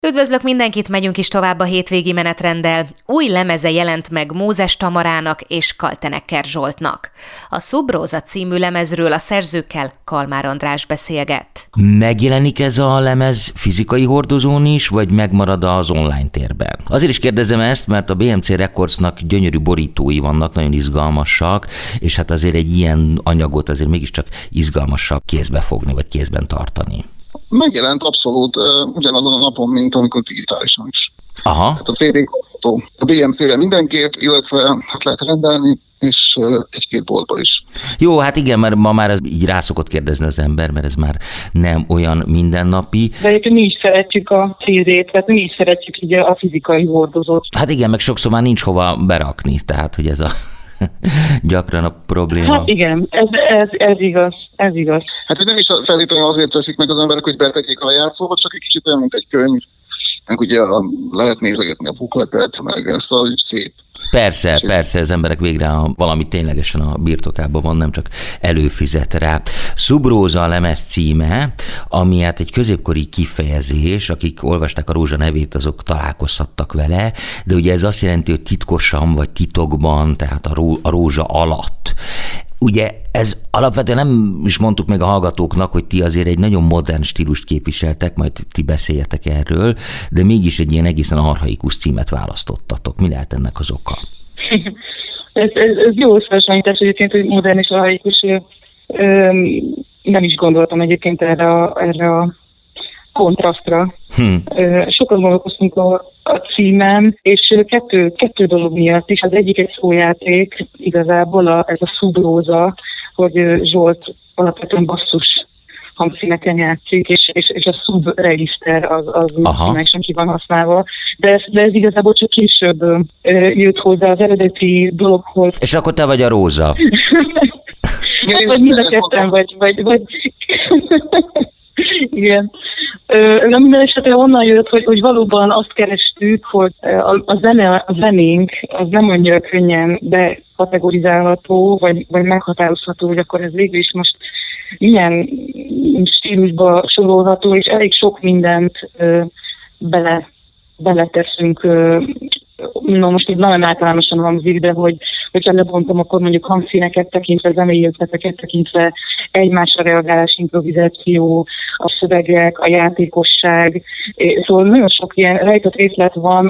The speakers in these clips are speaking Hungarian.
Üdvözlök mindenkit, megyünk is tovább a hétvégi menetrenddel. Új lemeze jelent meg Mózes Tamarának és Kaltenecker Zsoltnak. A Szubróza című lemezről a szerzőkkel Kalmár András beszélget. Megjelenik ez a lemez fizikai hordozón is, vagy megmarad az online térben? Azért is kérdezem ezt, mert a BMC Recordsnak gyönyörű borítói vannak, nagyon izgalmasak, és hát azért egy ilyen anyagot azért mégiscsak izgalmasabb kézbe fogni, vagy kézben tartani. Megjelent abszolút ugyanazon a napon, mint amikor digitálisan is. Aha. Hát a CD kapható a BMC-re mindenképp, illetve hát lehet rendelni, és egy-két boltban is. Jó, hát igen, mert ma már ez így rá szokott kérdezni az ember, mert ez már nem olyan mindennapi. De egyébként mi is szeretjük a CD-t, tehát mi is szeretjük így a fizikai hordozót. Hát igen, meg sokszor már nincs hova berakni, tehát hogy ez a gyakran a probléma. Hát igen, ez igaz. Hát hogy nem is feltétlenül azért teszik meg az emberek, hogy betegyék a lejátszóba, csak egy kicsit olyan, mint egy könyv. Meg ugye lehet nézegetni a bukletet, meg szóval szép. Persze, az emberek végre valami ténylegesen a birtokában van, nem csak előfizet rá. Szubróza a lemez címe, ami hát egy középkori kifejezés, akik olvasták a Rózsa nevét, azok találkozhattak vele, de ugye ez azt jelenti, hogy titkosan vagy titokban, tehát a rózsa alatt. Ugye ez alapvetően nem is mondtuk meg a hallgatóknak, hogy ti azért egy nagyon modern stílust képviseltek, majd ti beszéljetek erről, de mégis egy ilyen egészen archaikus címet választottatok. Mi lehet ennek az oka? Ez jó összehasonlítás egyébként, hogy modern és archaikus. Nem is gondoltam egyébként erre a kontrasztra. Sokat gondolkoztunk a címen, és kettő dolog miatt is. Az egyik egy szójáték, igazából ez a szubróza, hogy Zsolt alapvetően basszus hangszíneken játszik, és a subregiszter az meg sem ki van használva. De ez igazából csak később jött hozzá az eredeti dologhoz. És akkor te vagy a Róza. Vagy mind a ketten, vagy... Igen. Minden esetre onnan jött, hogy valóban azt kerestük, hogy a zenénk az nem annyira könnyen bekategorizálható, vagy meghatározható, hogy akkor ez végül is most milyen stílusba sorolható, és elég sok mindent beleteszünk. Most így nagyon általánosan hangzik, de hogyha lebontom, akkor mondjuk hangszíneket tekintve, zenei ötleteket tekintve, egymásra reagálás, improvizáció, a szövegek, a játékosság. Szóval nagyon sok ilyen rejtett részlet van,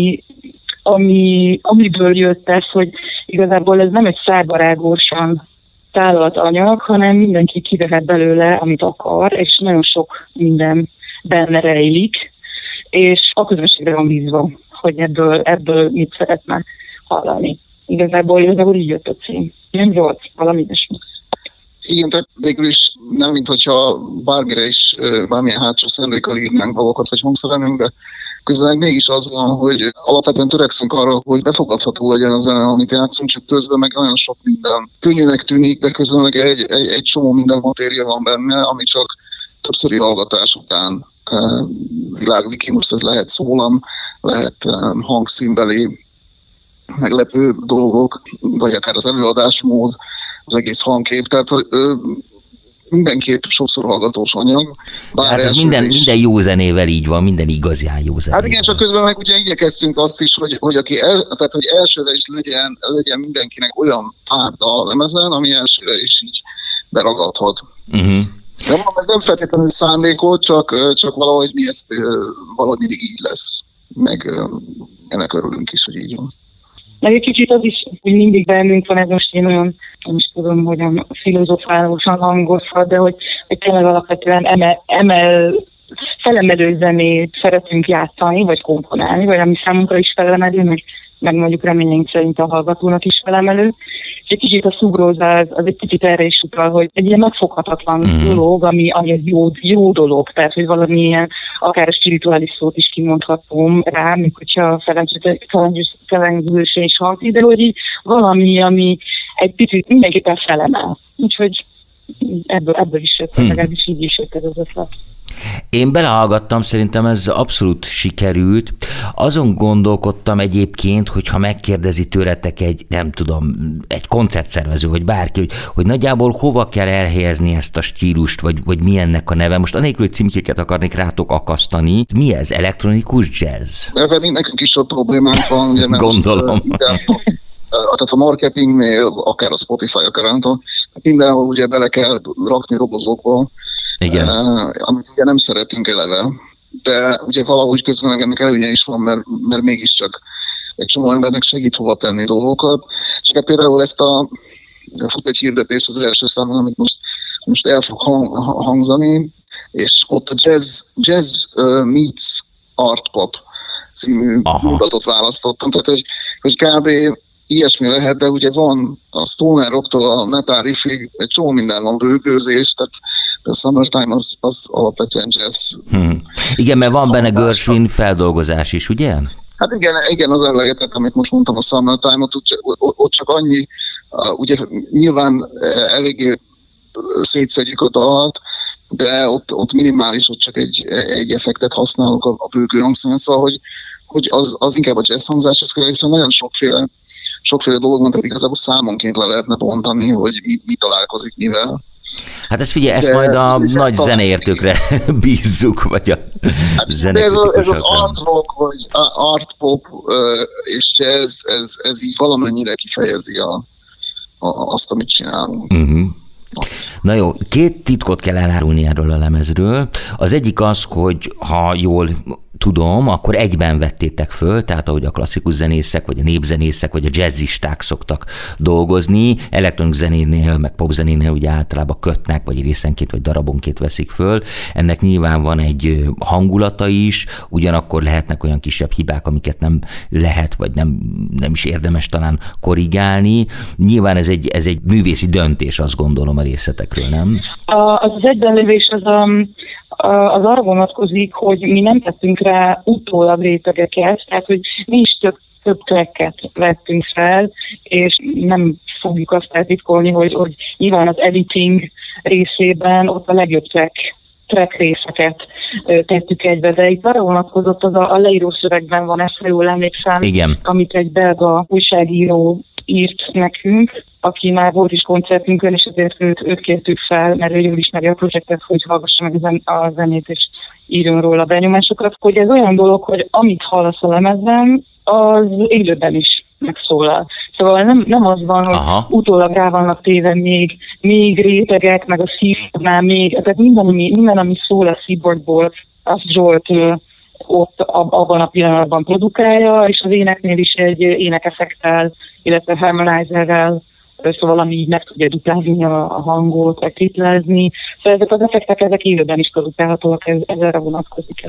amiből jött ez, hogy igazából ez nem egy szárbarágósan tálalt anyag, hanem mindenki kivehet belőle, amit akar, és nagyon sok minden benne rejlik, és a közönségre van bízva, hogy ebből mit szeretne hallani. Igazából így jött a cím. Nem volt valami ilyesmi. Igen, tehát végül is nem, minthogyha bármire is bármilyen hátsó szándékkal írnánk dolgokat, vagy hangszerelnünk, de közben mégis az van, hogy alapvetően törekszünk arra, hogy befogadható legyen az zene, amit játszunk, csak közben meg nagyon sok minden könnyűnek tűnik, de közben meg egy csomó minden matéria van benne, ami csak többszöri hallgatás után világlik ki. Most ez lehet szólam, lehet hangszínbeli meglepő dolgok, vagy akár az előadásmód, az egész hangkép, tehát mindenképp sokszor hallgatós anyag. Hát ez minden jó zenével így van, minden igazán jó zenével. Hát igen, csak közben meg ugye igyekeztünk azt is, hogy hogy elsőre is legyen mindenkinek olyan pár dal a lemezen, ami elsőre is így beragadhat. Uh-huh. De mondom, ez nem feltétlenül szándékot, csak valahogy mi ezt valahogy mindig így lesz. Meg ennek örülünk is, hogy így van. Meg egy kicsit az is, hogy mindig bennünk van, ez most én olyan, nem is tudom, hogyan filozofálósan hangozhat, de hogy tényleg alapvetően felemelő zenét szeretünk játszani, vagy komponálni, vagy ami számunkra is felemelő, meg mondjuk reményeink szerint a hallgatónak is felemelő. És egy kicsit a szubróza az egy kicsit erre is utal, hogy egy ilyen megfoghatatlan dolog, ami egy jó dolog, tehát hogy valamilyen, akár a spirituális szót is kimondhatom rá, még hogyha felengzősen is hangzik, de hogy így valami, ami egy picit mindenképpen felemel. Úgyhogy ebből is jött, legalábbis így is jött ez az ötlet. Én belehallgattam, szerintem ez abszolút sikerült. Azon gondolkodtam egyébként, hogyha megkérdezi tőletek egy koncertszervező, vagy bárki, hogy nagyjából hova kell elhelyezni ezt a stílust, vagy mi ennek a neve. Most anélkül, hogy címkéket akarnék rátok akasztani. Mi ez? Elektronikus jazz? Mert nekünk is sok problémánk van. Ugye, gondolom. Tehát a marketingnél, akár a Spotify, akár nem tudom, mindenhol ugye bele kell rakni dobozokba, amit ugye nem szeretünk eleve. De ugye valahogy közben ennek előnye is van, mert mégiscsak egy csomó embernek segít hova tenni dolgokat. És hát például ezt fut egy hirdetés az első számon, amit most el fog hangzani, és ott a jazz meets art pop című mondatot választottam. Tehát, hogy kb. Ilyesmi lehet, de ugye van a stoner rocktól a metal riffig, egy csomó minden van, bőgőzés, tehát a Summertime az alapvetően jazz. Igen, mert van benne Gershwin feldolgozás is, ugye? Hát igen, az emlegetett, amit most mondtam, a Summertime-ot, ott csak annyi, ugye nyilván eléggé szétszedjük a dalt, de ott minimális, ott csak egy effektet használunk a bőgő hangszerben, szóval, hogy az inkább a jazz hangzás, az hiszen nagyon sokféle dolog van, tehát igazából számonként le lehetne bontani, hogy mi találkozik mivel. Hát ezt figyelj, ezt majd a nagy zeneértőkre bízzuk, vagy a zenekritikosokra. Ez az art rock, vagy art pop és jazz, ez így valamennyire kifejezi azt, amit csinálunk. Na jó, 2 titkot kell elárulni erről a lemezről. Az egyik az, hogy ha jól tudom, akkor egyben vettétek föl, tehát ahogy a klasszikus zenészek, vagy a népzenészek, vagy a jazzisták szoktak dolgozni, elektronikus zenénél, meg popzenénél ugye általában kötnek, vagy részenként, vagy darabonként veszik föl. Ennek nyilván van egy hangulata is, ugyanakkor lehetnek olyan kisebb hibák, amiket nem lehet, vagy nem is érdemes talán korrigálni. Nyilván ez egy művészi döntés, azt gondolom a részletekről, nem? Az egybenlévés az arra vonatkozik, hogy mi nem tettünk rá utólag rétegeket, tehát hogy mi is több tracket vettünk fel, és nem fogjuk azt eltitkolni, hogy nyilván az editing részében ott a legjobb track részeket tettük egybe, de itt arra vonatkozott, az a leíró szövegben van, ezt, ha jól emlékszem, igen, amit egy belga újságíró írt nekünk, aki már volt is koncertünkön, és ezért őt kértük fel, mert ő jól ismeri a projektet, hogy hallgassa meg a zenét, és írjon róla benyomásokat, hogy ez olyan dolog, hogy amit hallasz a lemezben, az élőben is megszólal. Szóval nem az van, hogy utólag rá vannak téve még rétegek, meg a szívnál még, tehát minden, ami szól a szívboardból, azt Zsolt ott abban a pillanatban produkálja, és az éneknél is egy énekeffektel, illetve harmonizerrel, szóval ami így meg tudja duplálni a hangot, vagy triplázni. Szóval ezek az effektek, ezek élőben is produkálhatóak, ez erre vonatkozik.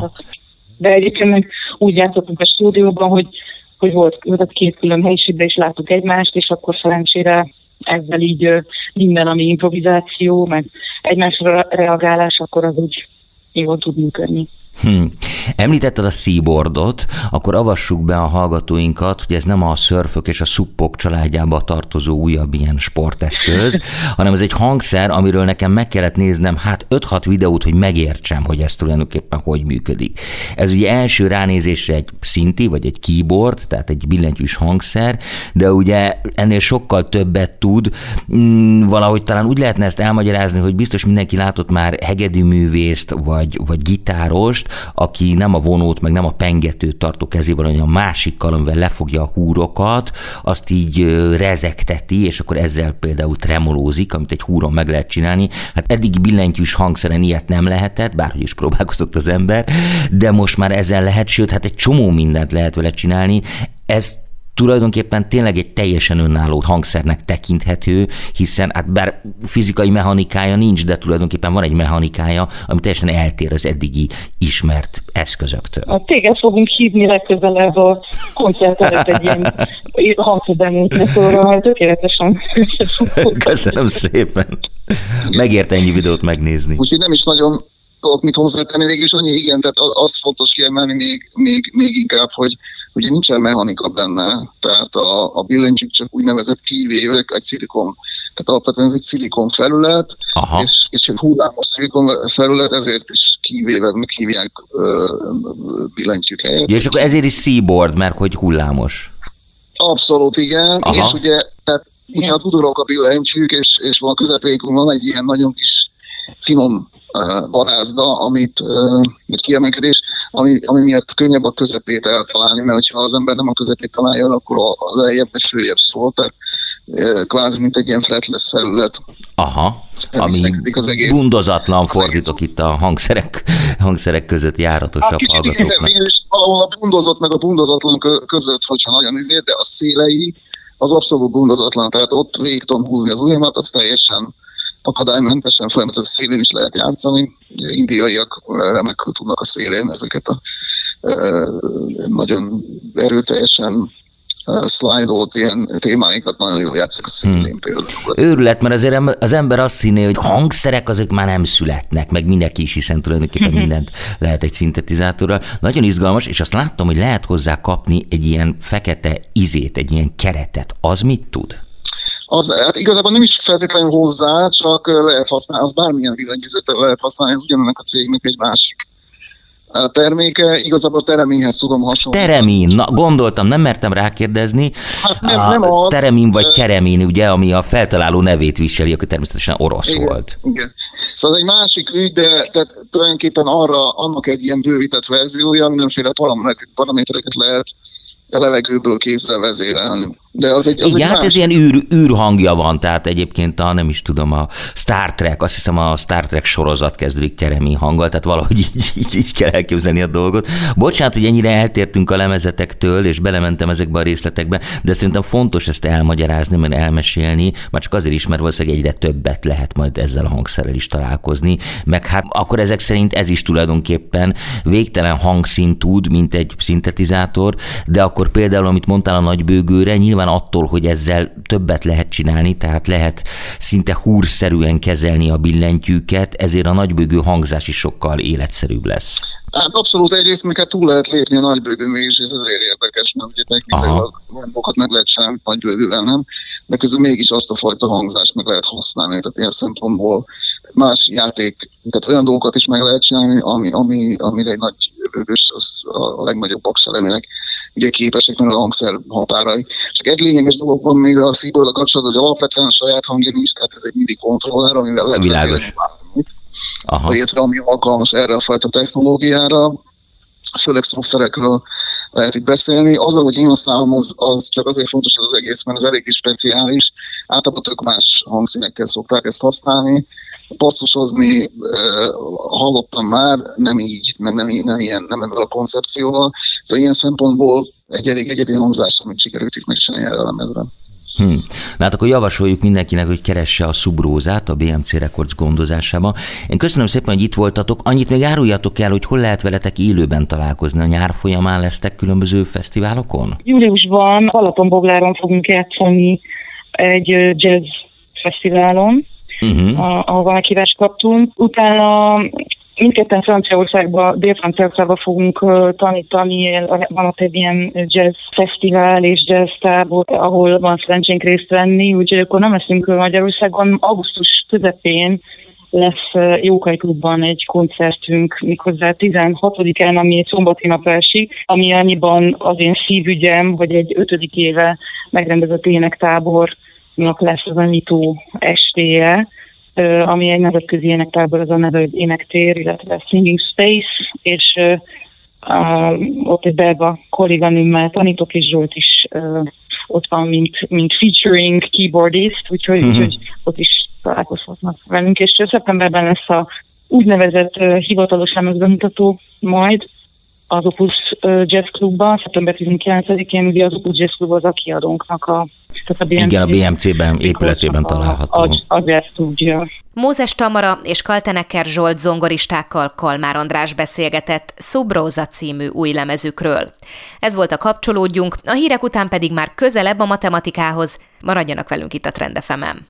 De egyébként meg úgy játszottunk a stúdióban, hogy volt 2 külön helyiségben is láttuk egymást, és akkor szerencsére ezzel így minden, ami improvizáció, meg egymásra reagálás, akkor az úgy jól tud működni. Említetted a Seaboardot, akkor avassuk be a hallgatóinkat, hogy ez nem a szörfök és a szuppok családjába tartozó újabb ilyen sporteszköz, hanem ez egy hangszer, amiről nekem meg kellett néznem 5-6 videót, hogy megértsem, hogy ez tulajdonképpen hogy működik. Ez ugye első ránézésre egy szinti, vagy egy keyboard, tehát egy billentyűs hangszer, de ugye ennél sokkal többet tud. Valahogy talán úgy lehetne ezt elmagyarázni, hogy biztos mindenki látott már hegedűművészt, vagy gitárost, aki nem a vonót, meg nem a pengetőt tartó kezével, hanem a másikkal, amivel lefogja a húrokat, azt így rezegteti, és akkor ezzel például tremolózik, amit egy húron meg lehet csinálni. Hát eddig billentyűs hangszeren ilyet nem lehetett, bárhogy is próbálkozott az ember, de most már ezzel lehet, sőt, hát egy csomó mindent lehet vele csinálni. Ez tulajdonképpen tényleg egy teljesen önálló hangszernek tekinthető, hiszen hát bár fizikai mechanikája nincs, de tulajdonképpen van egy mechanikája, ami teljesen eltér az eddigi ismert eszközöktől. Téged fogunk hívni legközelebb a koncert előtt egy ilyen hangszerdemót, szóval tökéletesen. Köszönöm szépen. Megért ennyi videót megnézni. Úgyhogy nem is nagyon tudok mit hozzátenni, végül is annyi, igen, tehát az fontos kiemelni még inkább, hogy ugye nincsen mechanika benne, tehát a billentyűk csak úgynevezett kivévek, egy szilikon, tehát alapvetően ez egy szilikon felület, és egy hullámos szilikon felület, ezért is kivéveknek hívják billentyűk helyett. Ja, és akkor ezért is seaboard, mert hogy hullámos. Abszolút, igen, és ugye, tehát ugye a dudorok a billentyűk, és van a közepén van egy ilyen nagyon kis finom varázda, amit kiemelkedés, ami miatt könnyebb a közepét eltalálni, mert ha az ember nem a közepét találja, akkor a lejjebb vagy följebb szól, tehát kvázi mint egy ilyen fretless felület. Aha, ami gondozatlan, fordítok itt a hangszerek között járatosabb hallgatóknak. Igen, valahol a bundozott meg a bundozatlan között, hogyha nagyon de a szélei az abszolút bundozatlan, tehát ott végig tudom húzni az ujjamat, az teljesen akadálymentesen, folyamatosan szélén is lehet játszani. Ugye indiaiak remekül tudnak a szélén ezeket a nagyon erőteljesen slide-olt ilyen témáikat nagyon jól játszik a szélén például. Őrület, mert azért az ember azt hinné, hogy hangszerek azok már nem születnek, meg mindenki is, hiszen tulajdonképpen mindent lehet egy szintetizátorral. Nagyon izgalmas, és azt láttam, hogy lehet hozzá kapni egy ilyen fekete izét, egy ilyen keretet. Az mit tud? Hát igazából nem is feltétlenül hozzá, csak lehet használni, az bármilyen billentyűzetet lehet használni, ez ugyanennek a cégnek egy másik terméke, igazából Tereminhez tudom hasonlítani. Teremin, na gondoltam, nem mertem rákérdezni. Hát nem az. Teremin vagy Keremin, ugye, ami a feltaláló nevét viseli, aki természetesen orosz volt. Igen. Szóval ez egy másik ügy, de tehát tulajdonképpen annak egy ilyen bővített verziója, mindenféle paramétereket lehet a levegőből kézzel vezérelni. De az egy hát ez ilyen űrhangja van, tehát egyébként nem is tudom, a Star Trek, azt hiszem a Star Trek sorozat kezdődik Keremin hanggal, tehát valahogy így kell elképzelni a dolgot. Bocsánat, hogy ennyire eltértünk a lemezetektől, és belementem ezekbe a részletekbe, de szerintem fontos ezt elmagyarázni, mert elmesélni, már csak azért is, mert valószínűleg egyre többet lehet majd ezzel a hangszerrel is találkozni, meg hát akkor ezek szerint ez is tulajdonképpen végtelen hangszín tud, mint egy szintetizátor, de akkor például, amit mondtál a nagybőgőre, nyilván attól, hogy ezzel többet lehet csinálni, tehát lehet szinte húrszerűen kezelni a billentyűket, ezért a nagybőgő hangzás is sokkal életszerűbb lesz. Hát abszolút, egyrészt még túl lehet lépni a nagybőgőn is, és ez azért érdekes, mert ugye technikailag dolgokat meg lehet csinálni nagybőgővel, nem? De közben mégis azt a fajta hangzást meg lehet használni, tehát ilyen szempontból más játék, tehát olyan dolgokat is meg lehet csinálni, amire egy nagy bőgős az a legnagyobb pakselemének ugye képesek, mert a hangszer határai. Csak egy lényeges dolog van még a Seaboard-a kapcsolatban, hogy alapvetően a saját hangja nincs, tehát ez egy MIDI kontroller, amivel lehet vezérelni bármit. Illetve ami alkalmas erre a fajta technológiára, főleg szoftverekről lehet itt beszélni. Az, hogy én használom, az csak azért fontos az egész, mert ez elég is speciális. Általában tök más hangszínekkel szokták ezt használni. Passzusozni hallottam már, nem így, nem ebben a koncepcióval. Szóval ilyen szempontból egy elég egyedi hangzás, amit sikerült itt megcsinálni erre a lemezre. Na hát akkor javasoljuk mindenkinek, hogy keresse a Subrózát a BMC Records gondozásába. Én köszönöm szépen, hogy itt voltatok. Annyit még áruljatok el, hogy hol lehet veletek élőben találkozni. A nyár folyamán lesztek különböző fesztiválokon? Júliusban Balatonbogláron fogunk játszani egy jazz fesztiválon, ahol meghívást kaptunk. Utána mindketten Dél-Franciaországba fogunk tanítani, van ott egy ilyen jazz fesztivál és jazz tábor, ahol van szerencsénk részt venni, úgyhogy akkor nem leszünk Magyarországon. Augusztus közepén lesz Jókai Klubban egy koncertünk, méghozzá 16-án, ami egy szombati nap esik, ami annyiban az én szívügyem, hogy egy 5. éve megrendezett énektábornak lesz az a nyitó estéje, ami egy nemzetközi énektábor, az a neve, hogy Énektér, illetve Singing Space, és ott egy belga kolléganőmmel tanítok, és Zsolt is ott van, mint featuring keyboardist, úgyhogy ott is találkozhatnak velünk, és szeptemberben lesz a úgynevezett hivatalos lemezbemutató majd az Opus Jazz Klubban, szeptember 19-én, ugye az Opus Jazz Klub az a kiadónknak a BMC, igen, a BMC-ben épületében található. Az Jazz Klubja. Mózes Tamara és Kaltenecker Zsolt zongoristákkal Kalmár András beszélgetett Subróza című új lemezükről. Ez volt a Kapcsolódjunk, a hírek után pedig már közelebb a matematikához. Maradjanak velünk itt a Trend FM-en.